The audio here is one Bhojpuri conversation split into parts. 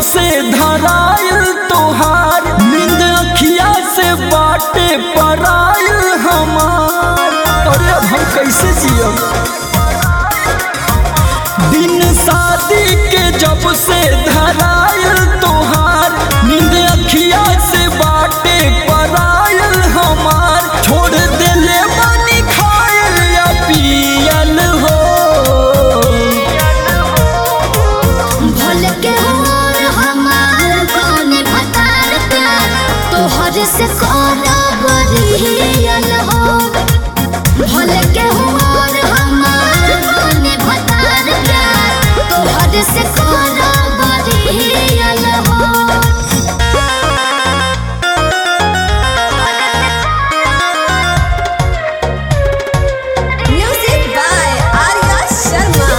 से धराइल तोहार, नींद अखिया से बाटे पराइल हमार। अरे अब हम कैसे जियब? दिन शादी के जब से धराइल तोहार, नींद अखिया से बाटे पराइल हमार। छोड़ देले बानी खाइल या पियल हो। भूल के और हमार कौन भतार प्यार, तोहर से कोनो बरियल हो। भूल के और हमार कौन भतार प्यार, तोहर से कोनो बरियल हो। Music by Arya Sharma.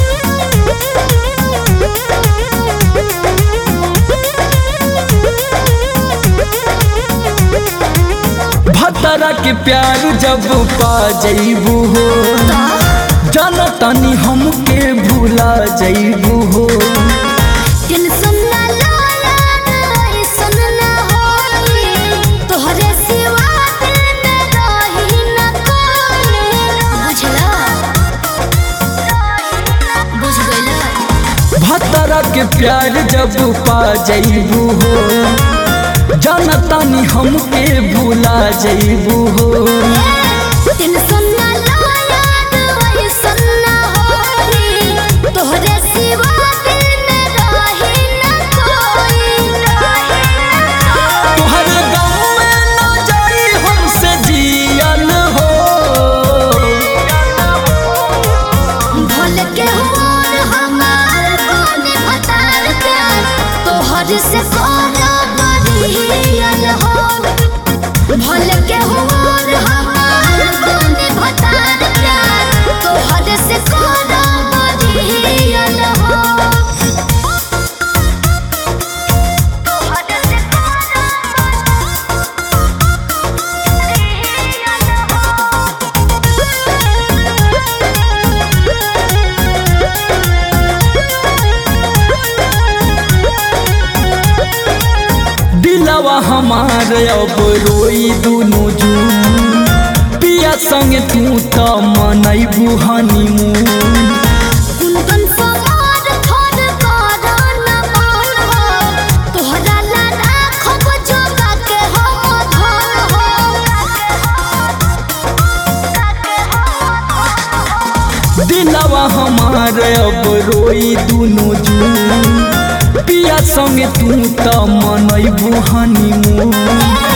भतरा के प्यार जब पा जइबू हो, जाना तानी हमके भूला जइबू हो। टेंशन ना लो यार, ऐसन ना होई, तोहरे सिवा दिल में रही ना कोई। बुझला? बुझ गइला? भतरा के प्यार जब पा जइबू हो, जाना तानी हमके भूला जइबू हो। टेंशन ना लो यार, ऐसन ना होई, तोहरे सिवा दिल में रही ना कोई। तोहर गाँव में ना जाई हमसे जियल हो। भूल के और हमार कौन भतार प्यार, तोहर से कोनो बरियल हो। भूल के और हमार कौन भतार प्यार, तोहर से कोनो बरियल हो। तोहर से कोनो दिलवा हमार अब रोई दुनु जून, पिया संग तू त मनैबू हनीमून। कुंदन समार थोर करन मान हो, तोहरा ला राखब जोगा के हम धन हो। दिलवा हमार अब रोई दुनु जून, पिया संग तू त मनैबू हनीमून।